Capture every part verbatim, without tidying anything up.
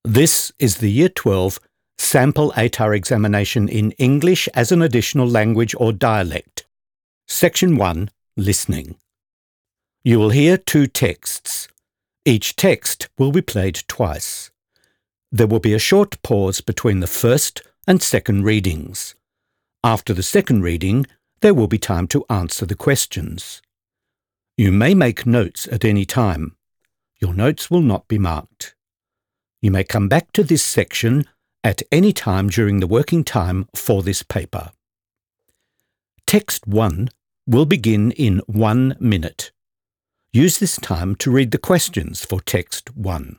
This is the Year twelve Sample A T A R examination in English as an additional language or dialect. Section one, Listening. You will hear two texts. Each text will be played twice. There will be a short pause between the first and second readings. After the second reading, there will be time to answer the questions. You may make notes at any time. Your notes will not be marked. You may come back to this section at any time during the working time for this paper. Text one will begin in one minute. Use this time to read the questions for text one.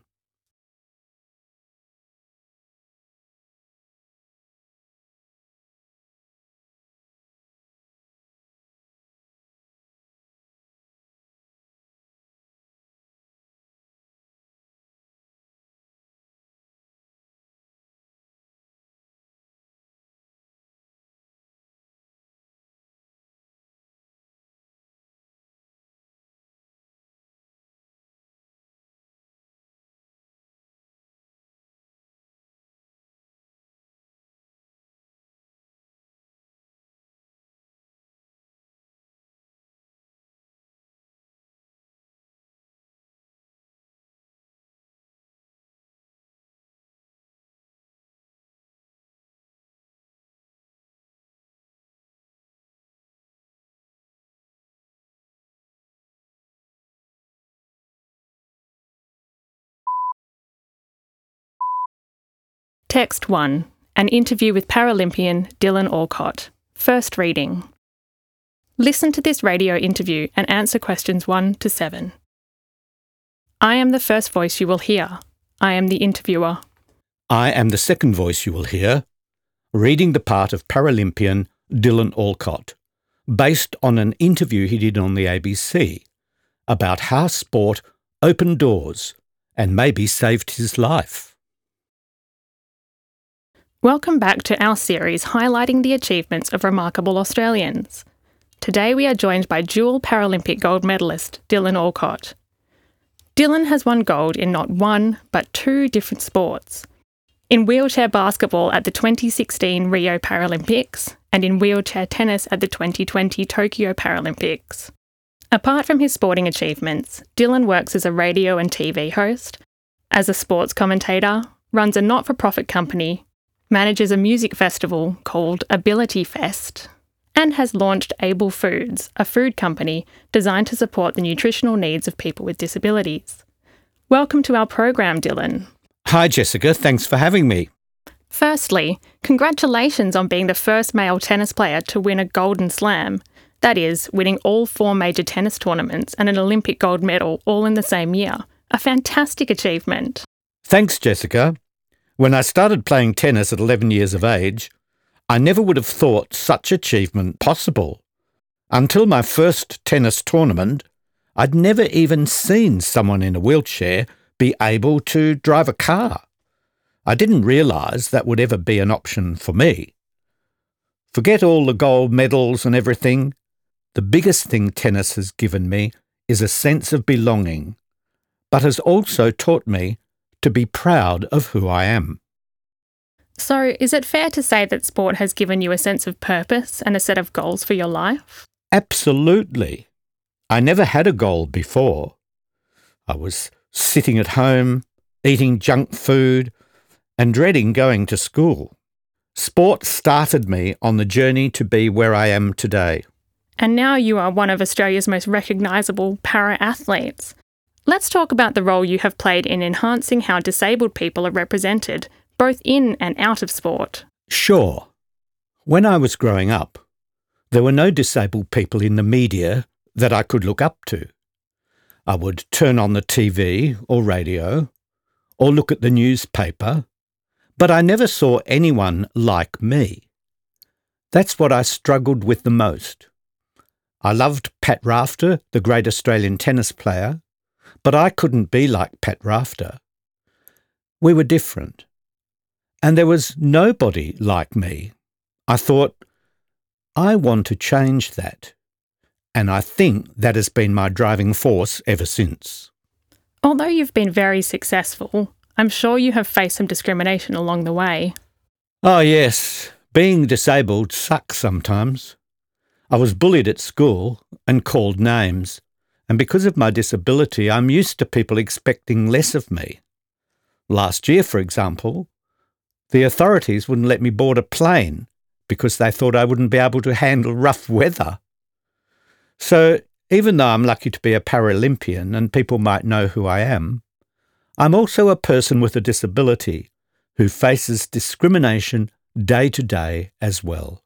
Text one. An interview with Paralympian Dylan Alcott. First reading. Listen to this radio interview and answer questions one to seven. I am the first voice you will hear. I am the interviewer. I am the second voice you will hear, reading the part of Paralympian Dylan Alcott, based on an interview he did on the A B C about how sport opened doors and maybe saved his life. Welcome back to our series highlighting the achievements of remarkable Australians. Today we are joined by dual Paralympic gold medalist Dylan Alcott. Dylan has won gold in not one, but two different sports. In wheelchair basketball at the twenty sixteen Rio Paralympics and in wheelchair tennis at the twenty twenty Tokyo Paralympics. Apart from his sporting achievements, Dylan works as a radio and T V host, as a sports commentator, runs a not-for-profit company, manages a music festival called Ability Fest, and has launched Able Foods, a food company designed to support the nutritional needs of people with disabilities. Welcome to our program, Dylan. Hi, Jessica. Thanks for having me. Firstly, congratulations on being the first male tennis player to win a Golden Slam. That is, winning all four major tennis tournaments and an Olympic gold medal all in the same year. A fantastic achievement. Thanks, Jessica. When I started playing tennis at eleven years of age, I never would have thought such achievement possible. Until my first tennis tournament, I'd never even seen someone in a wheelchair be able to drive a car. I didn't realise that would ever be an option for me. Forget all the gold medals and everything. The biggest thing tennis has given me is a sense of belonging, but has also taught me to be proud of who I am. So, is it fair to say that sport has given you a sense of purpose and a set of goals for your life? Absolutely. I never had a goal before. I was sitting at home, eating junk food, and dreading going to school. Sport started me on the journey to be where I am today. And now you are one of Australia's most recognisable para-athletes. Let's talk about the role you have played in enhancing how disabled people are represented, both in and out of sport. Sure. When I was growing up, there were no disabled people in the media that I could look up to. I would turn on the T V or radio, or look at the newspaper, but I never saw anyone like me. That's what I struggled with the most. I loved Pat Rafter, the great Australian tennis player, but I couldn't be like Pat Rafter. We were different. And there was nobody like me. I thought, I want to change that. And I think that has been my driving force ever since. Although you've been very successful, I'm sure you have faced some discrimination along the way. Oh yes, being disabled sucks sometimes. I was bullied at school and called names, and because of my disability, I'm used to people expecting less of me. Last year, for example, the authorities wouldn't let me board a plane because they thought I wouldn't be able to handle rough weather. So even though I'm lucky to be a Paralympian and people might know who I am, I'm also a person with a disability who faces discrimination day to day as well.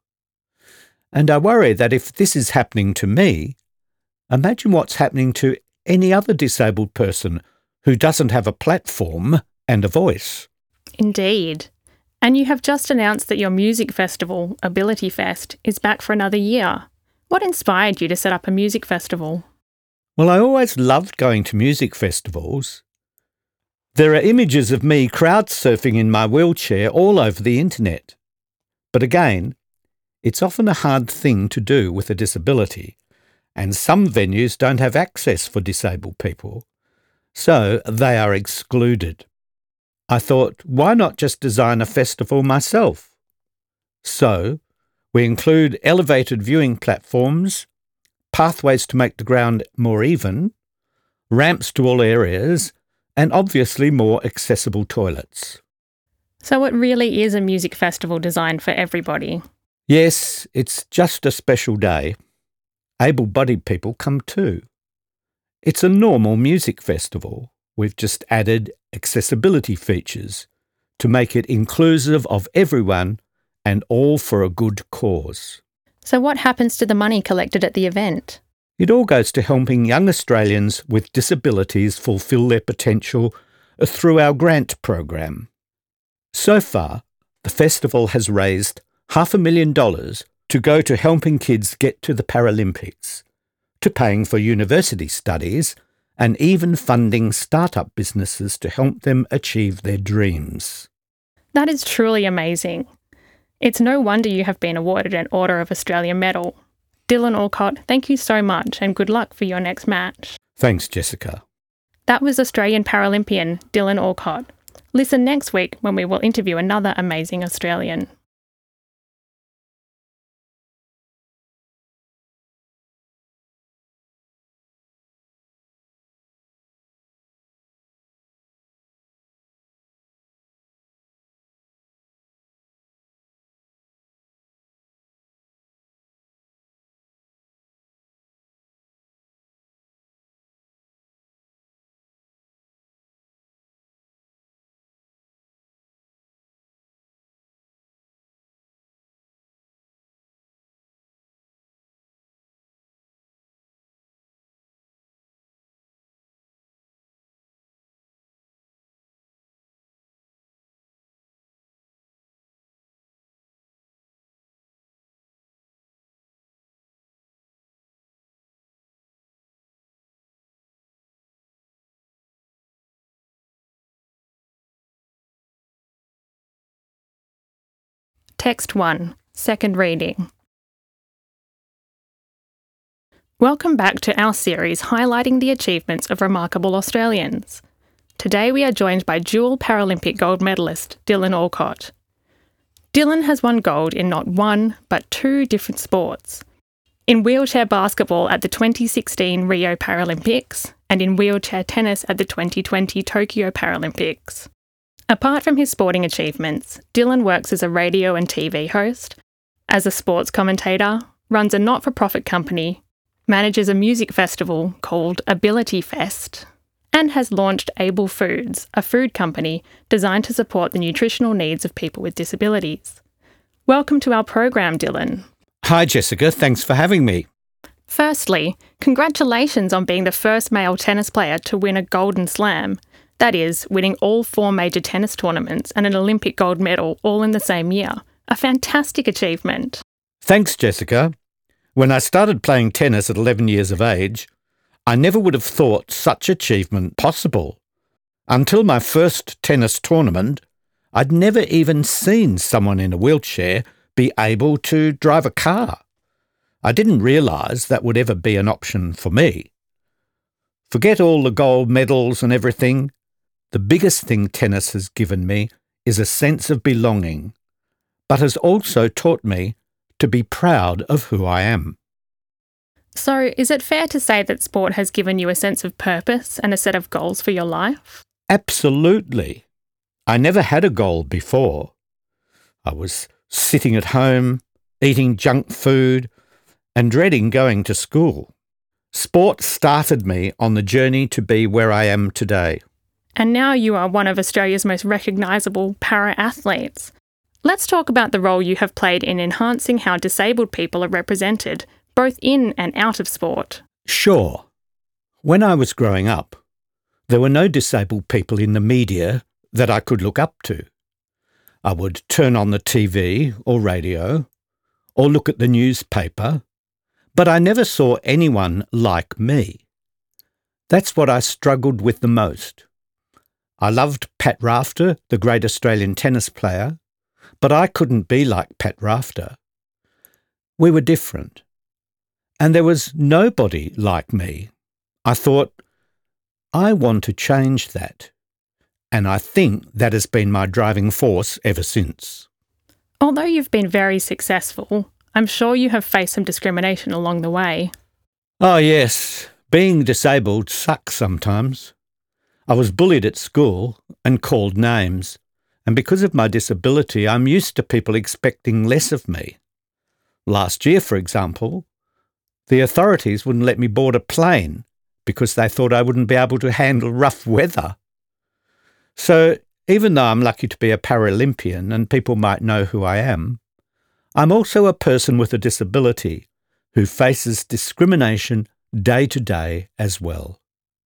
And I worry that if this is happening to me, imagine what's happening to any other disabled person who doesn't have a platform and a voice. Indeed. And you have just announced that your music festival, Ability Fest, is back for another year. What inspired you to set up a music festival? Well, I always loved going to music festivals. There are images of me crowd surfing in my wheelchair all over the internet. But again, it's often a hard thing to do with a disability, and some venues don't have access for disabled people, so they are excluded. I thought, why not just design a festival myself? So, we include elevated viewing platforms, pathways to make the ground more even, ramps to all areas, and obviously more accessible toilets. So it really is a music festival designed for everybody. Yes, it's just a special day. Able-bodied people come too. It's a normal music festival. We've just added accessibility features to make it inclusive of everyone and all for a good cause. So what happens to the money collected at the event? It all goes to helping young Australians with disabilities fulfil their potential through our grant program. So far, the festival has raised half a million dollars to go to helping kids get to the Paralympics, to paying for university studies, and even funding start-up businesses to help them achieve their dreams. That is truly amazing. It's no wonder you have been awarded an Order of Australia medal. Dylan Alcott, thank you so much and good luck for your next match. Thanks, Jessica. That was Australian Paralympian Dylan Alcott. Listen next week when we will interview another amazing Australian. Text one, second reading. Welcome back to our series highlighting the achievements of remarkable Australians. Today we are joined by dual Paralympic gold medalist Dylan Alcott. Dylan has won gold in not one, but two different sports. In wheelchair basketball at the twenty sixteen Rio Paralympics and in wheelchair tennis at the twenty twenty Tokyo Paralympics. Apart from his sporting achievements, Dylan works as a radio and T V host, as a sports commentator, runs a not-for-profit company, manages a music festival called Ability Fest, and has launched Able Foods, a food company designed to support the nutritional needs of people with disabilities. Welcome to our program, Dylan. Hi, Jessica. Thanks for having me. Firstly, congratulations on being the first male tennis player to win a Golden Slam. That is, winning all four major tennis tournaments and an Olympic gold medal all in the same year. A fantastic achievement. Thanks, Jessica. When I started playing tennis at eleven years of age, I never would have thought such achievement possible. Until my first tennis tournament, I'd never even seen someone in a wheelchair be able to drive a car. I didn't realise that would ever be an option for me. Forget all the gold medals and everything. The biggest thing tennis has given me is a sense of belonging, but has also taught me to be proud of who I am. So, is it fair to say that sport has given you a sense of purpose and a set of goals for your life? Absolutely. I never had a goal before. I was sitting at home, eating junk food, and dreading going to school. Sport started me on the journey to be where I am today. And now you are one of Australia's most recognisable para-athletes. Let's talk about the role you have played in enhancing how disabled people are represented, both in and out of sport. Sure. When I was growing up, there were no disabled people in the media that I could look up to. I would turn on the T V or radio or look at the newspaper, but I never saw anyone like me. That's what I struggled with the most. I loved Pat Rafter, the great Australian tennis player, but I couldn't be like Pat Rafter. We were different. And there was nobody like me. I thought, I want to change that. And I think that has been my driving force ever since. Although you've been very successful, I'm sure you have faced some discrimination along the way. Oh yes, being disabled sucks sometimes. I was bullied at school and called names, and because of my disability, I'm used to people expecting less of me. Last year, for example, the authorities wouldn't let me board a plane because they thought I wouldn't be able to handle rough weather. So even though I'm lucky to be a Paralympian and people might know who I am, I'm also a person with a disability who faces discrimination day to day as well.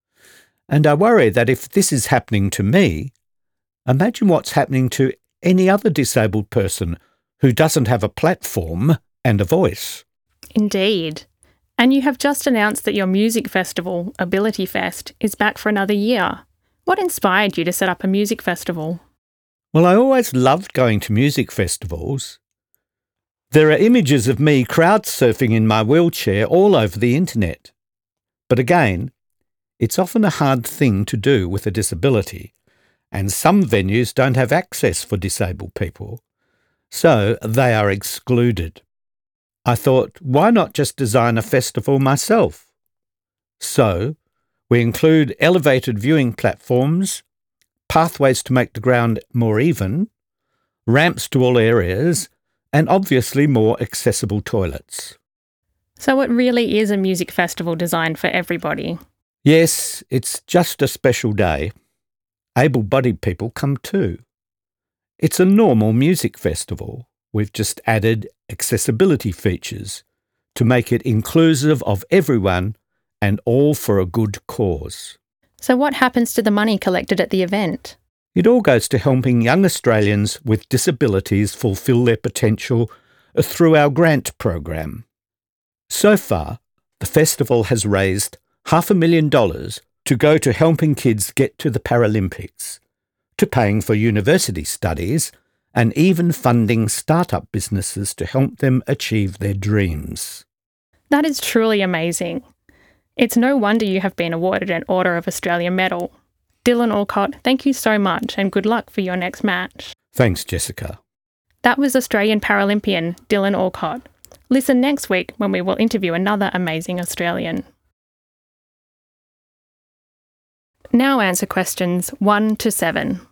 And I worry that if this is happening to me, imagine what's happening to any other disabled person who doesn't have a platform and a voice. Indeed. And you have just announced that your music festival, Ability Fest, is back for another year. What inspired you to set up a music festival? Well, I always loved going to music festivals. There are images of me crowd surfing in my wheelchair all over the internet. But again, it's often a hard thing to do with a disability, and some venues don't have access for disabled people, so they are excluded. I thought, why not just design a festival myself? So, we include elevated viewing platforms, pathways to make the ground more even, ramps to all areas, and obviously more accessible toilets. So it really is a music festival designed for everybody. Yes, it's just a special day. Able-bodied people come too. It's a normal music festival. We've just added accessibility features to make it inclusive of everyone and all for a good cause. So what happens to the money collected at the event? It all goes to helping young Australians with disabilities fulfil their potential through our grant program. So far, the festival has raised half a million dollars to go to helping kids get to the Paralympics, to paying for university studies, and even funding start-up businesses to help them achieve their dreams. That is truly amazing. It's no wonder you have been awarded an Order of Australia medal. Dylan Alcott, thank you so much and good luck for your next match. Thanks, Jessica. That was Australian Paralympian Dylan Alcott. Listen next week when we will interview another amazing Australian. Now answer questions one to seven.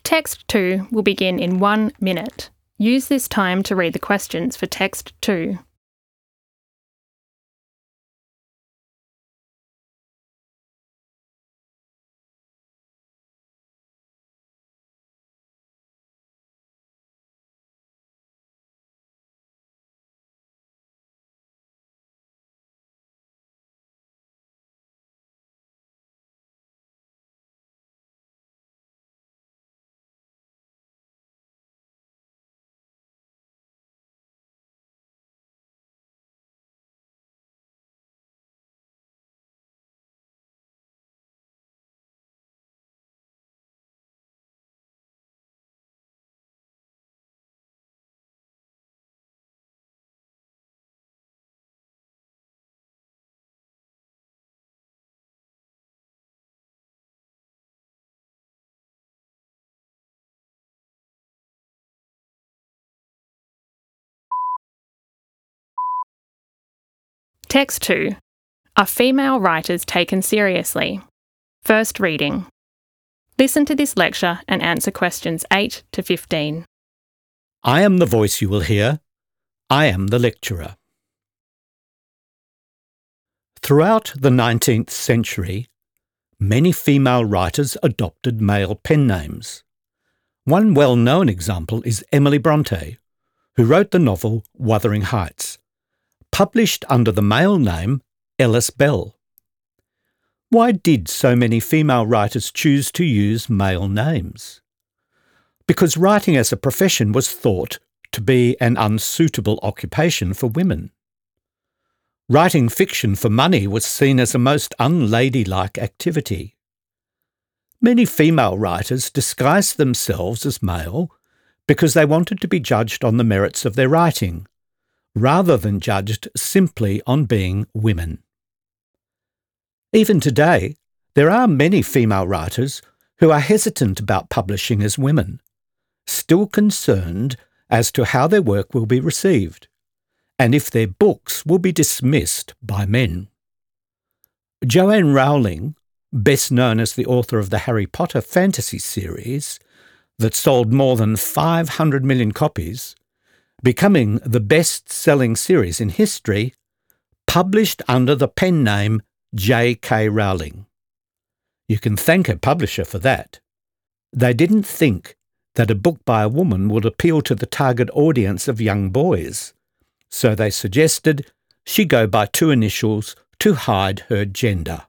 Text two will begin in one minute. Use this time to read the questions for Text two. Text two. Are female writers taken seriously? First reading. Listen to this lecture and answer questions eight to fifteen. I am the voice you will hear. I am the lecturer. Throughout the nineteenth century, many female writers adopted male pen names. One well-known example is Emily Bronte, who wrote the novel Wuthering Heights, published under the male name Ellis Bell. Why did so many female writers choose to use male names? Because writing as a profession was thought to be an unsuitable occupation for women. Writing fiction for money was seen as a most unladylike activity. Many female writers disguised themselves as male because they wanted to be judged on the merits of their writing, rather than judged simply on being women. Even today, there are many female writers who are hesitant about publishing as women, still concerned as to how their work will be received, and if their books will be dismissed by men. Joanne Rowling, best known as the author of the Harry Potter fantasy series that sold more than five hundred million copies, becoming the best-selling series in history, published under the pen name J K Rowling. You can thank her publisher for that. They didn't think that a book by a woman would appeal to the target audience of young boys, so they suggested she go by two initials to hide her gender.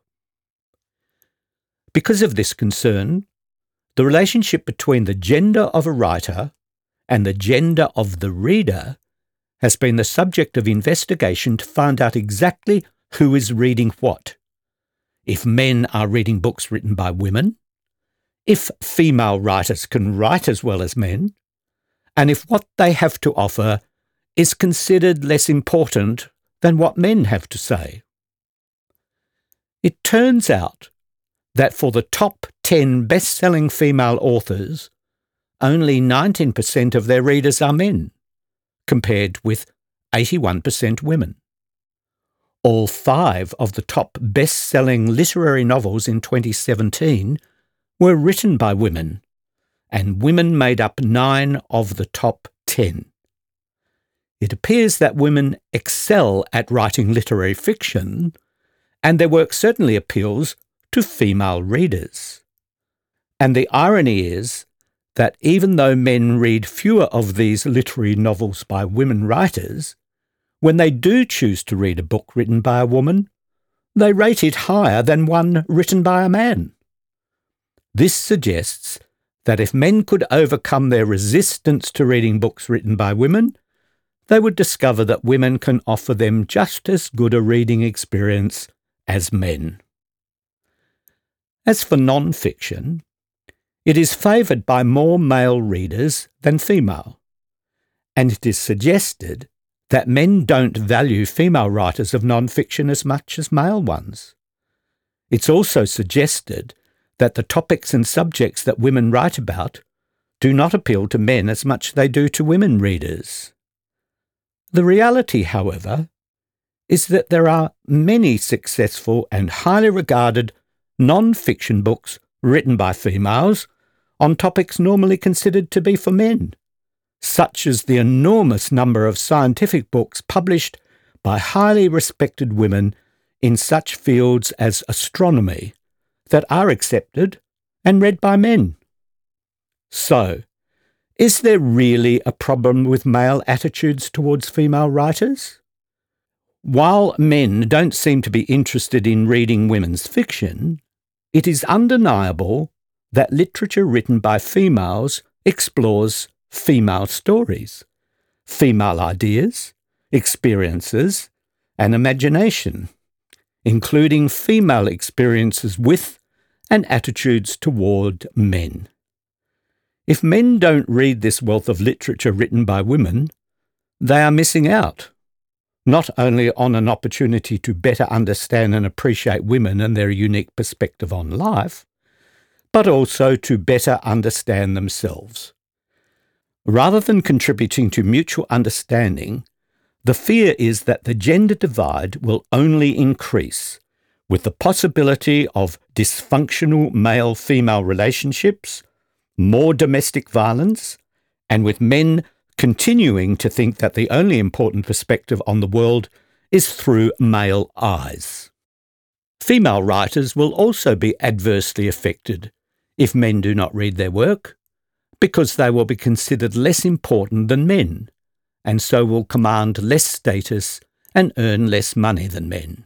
Because of this concern, the relationship between the gender of a writer and the gender of the reader has been the subject of investigation to find out exactly who is reading what. If men are reading books written by women, if female writers can write as well as men, and if what they have to offer is considered less important than what men have to say. It turns out that for the top ten best-selling female authors, only nineteen percent of their readers are men, compared with eighty-one percent women. All five of the top best-selling literary novels in twenty seventeen were written by women, and women made up nine of the top ten. It appears that women excel at writing literary fiction, and their work certainly appeals to female readers. And the irony is that even though men read fewer of these literary novels by women writers, when they do choose to read a book written by a woman, they rate it higher than one written by a man. This suggests that if men could overcome their resistance to reading books written by women, they would discover that women can offer them just as good a reading experience as men. As for non-fiction, it is favoured by more male readers than female, and it is suggested that men don't value female writers of non-fiction as much as male ones. It's also suggested that the topics and subjects that women write about do not appeal to men as much as they do to women readers. The reality, however, is that there are many successful and highly regarded non-fiction books written by females on topics normally considered to be for men, such as the enormous number of scientific books published by highly respected women in such fields as astronomy that are accepted and read by men. So, is there really a problem with male attitudes towards female writers? While men don't seem to be interested in reading women's fiction, it is undeniable that literature written by females explores female stories, female ideas, experiences, and imagination, including female experiences with and attitudes toward men. If men don't read this wealth of literature written by women, they are missing out, not only on an opportunity to better understand and appreciate women and their unique perspective on life, but also to better understand themselves. Rather than contributing to mutual understanding, the fear is that the gender divide will only increase, with the possibility of dysfunctional male-female relationships, more domestic violence, and with men continuing to think that the only important perspective on the world is through male eyes. Female writers will also be adversely affected if men do not read their work, because they will be considered less important than men, and so will command less status and earn less money than men.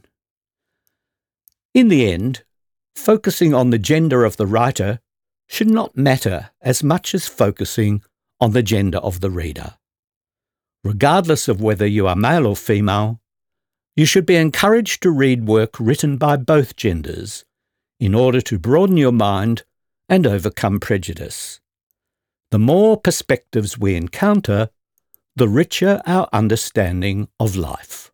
In the end, focusing on the gender of the writer should not matter as much as focusing on the gender of the reader. Regardless of whether you are male or female, you should be encouraged to read work written by both genders in order to broaden your mind and overcome prejudice. The more perspectives we encounter, the richer our understanding of life.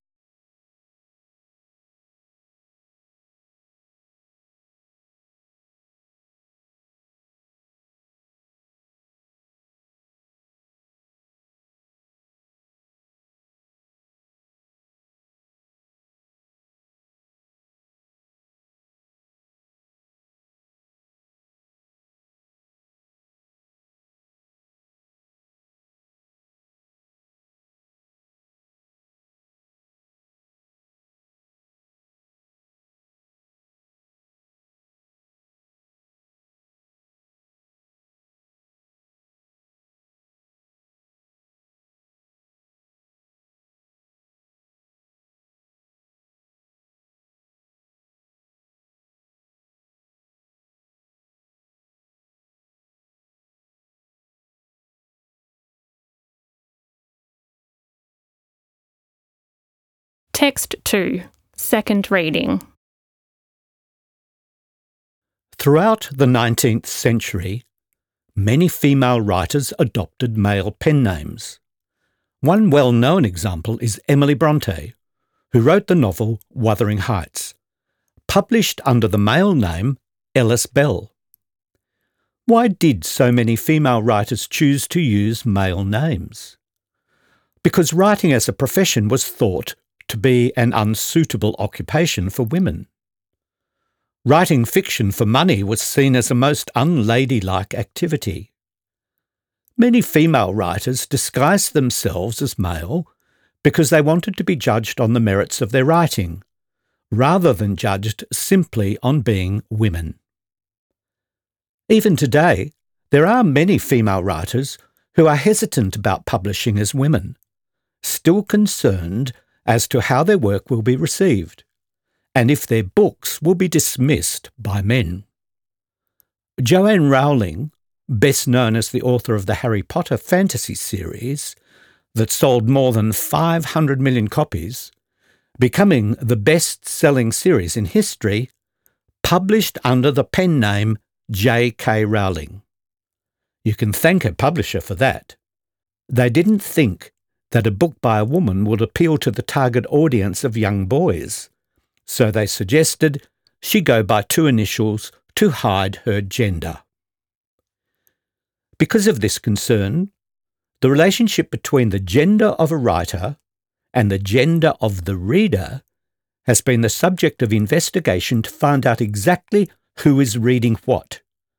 Text two. Second reading. Throughout the nineteenth century, many female writers adopted male pen names. One well-known example is Emily Bronte, who wrote the novel Wuthering Heights, published under the male name Ellis Bell. Why did so many female writers choose to use male names? Because writing as a profession was thought to be an unsuitable occupation for women. Writing fiction for money was seen as a most unladylike activity. Many female writers disguised themselves as male because they wanted to be judged on the merits of their writing, rather than judged simply on being women. Even today, there are many female writers who are hesitant about publishing as women, still concerned as to how their work will be received, and if their books will be dismissed by men. Joanne Rowling, best known as the author of the Harry Potter fantasy series that sold more than five hundred million copies, becoming the best-selling series in history, published under the pen name J K Rowling. You can thank her publisher for that. They didn't think that a book by a woman would appeal to the target audience of young boys, so they suggested she go by two initials to hide her gender. Because of this concern, the relationship between the gender of a writer and the gender of the reader has been the subject of investigation to find out exactly who is reading what.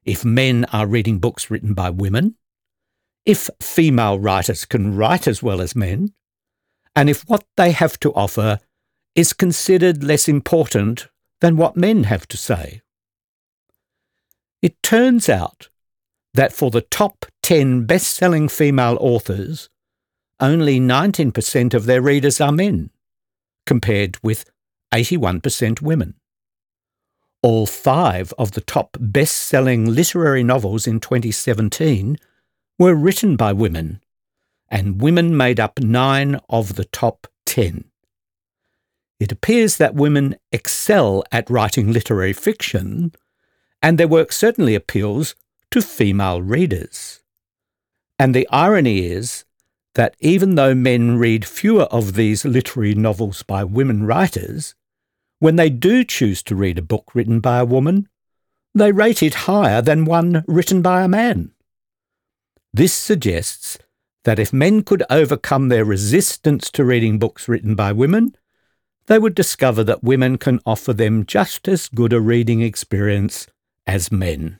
if men are reading books written by women, if female writers can write as well as men, and if what they have to offer is considered less important than what men have to say. It turns out that for the top ten best-selling female authors, only nineteen percent of their readers are men, compared with eighty-one percent women. All five of the top best-selling literary novels in twenty seventeen were written by women, and women made up nine of the top ten. It appears that women excel at writing literary fiction, and their work certainly appeals to female readers. And the irony is that even though men read fewer of these literary novels by women writers, when they do choose to read a book written by a woman, they rate it higher than one written by a man. This suggests that if men could overcome their resistance to reading books written by women, they would discover that women can offer them just as good a reading experience as men.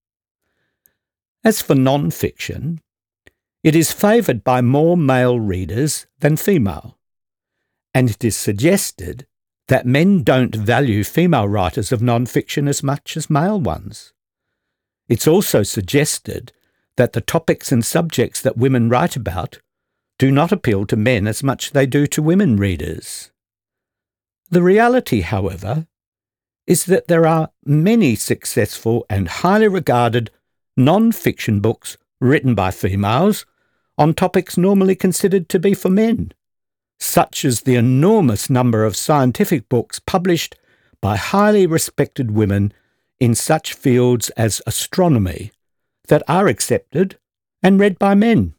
As for non-fiction, it is favoured by more male readers than female, and it is suggested that men don't value female writers of non-fiction as much as male ones. It's also suggested that the topics and subjects that women write about do not appeal to men as much as they do to women readers. The reality, however, is that there are many successful and highly regarded non-fiction books written by females on topics normally considered to be for men, such as the enormous number of scientific books published by highly respected women in such fields as astronomy that are accepted and read by men.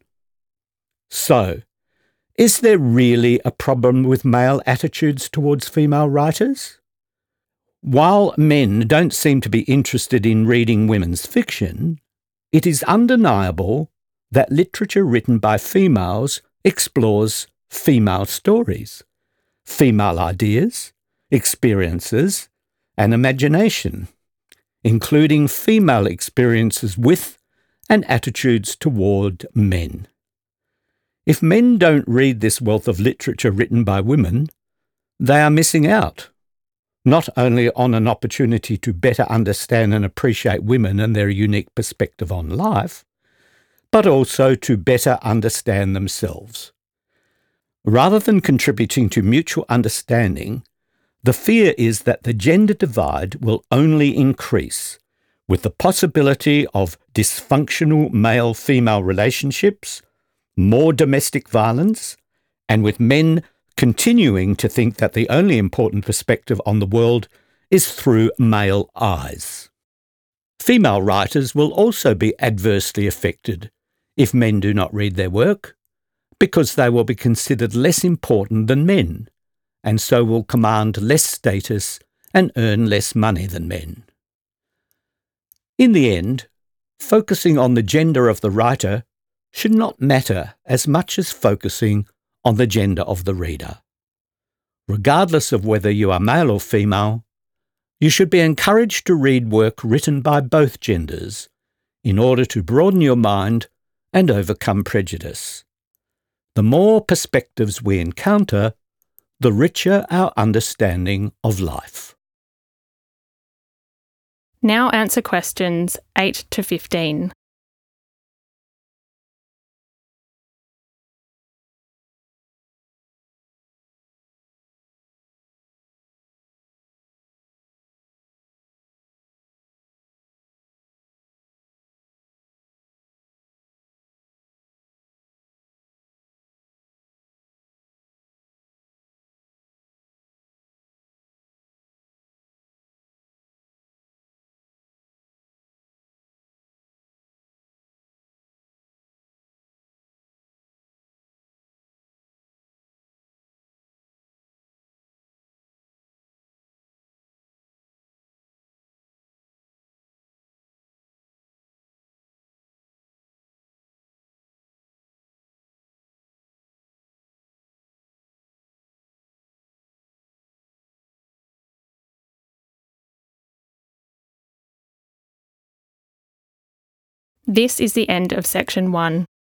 So, is there really a problem with male attitudes towards female writers? While men don't seem to be interested in reading women's fiction, it is undeniable that literature written by females explores female stories, female ideas, experiences, and imagination, including female experiences with and attitudes toward men. If men don't read this wealth of literature written by women, they are missing out, not only on an opportunity to better understand and appreciate women and their unique perspective on life, but also to better understand themselves. Rather than contributing to mutual understanding, the fear is that the gender divide will only increase, with the possibility of dysfunctional male-female relationships, more domestic violence, and with men continuing to think that the only important perspective on the world is through male eyes. Female writers will also be adversely affected if men do not read their work, because they will be considered less important than men, and so will command less status and earn less money than men. In the end, focusing on the gender of the writer should not matter as much as focusing on the gender of the reader. Regardless of whether you are male or female, you should be encouraged to read work written by both genders in order to broaden your mind and overcome prejudice. The more perspectives we encounter, the richer our understanding of life. Now answer questions eight to fifteen. This is the end of section one.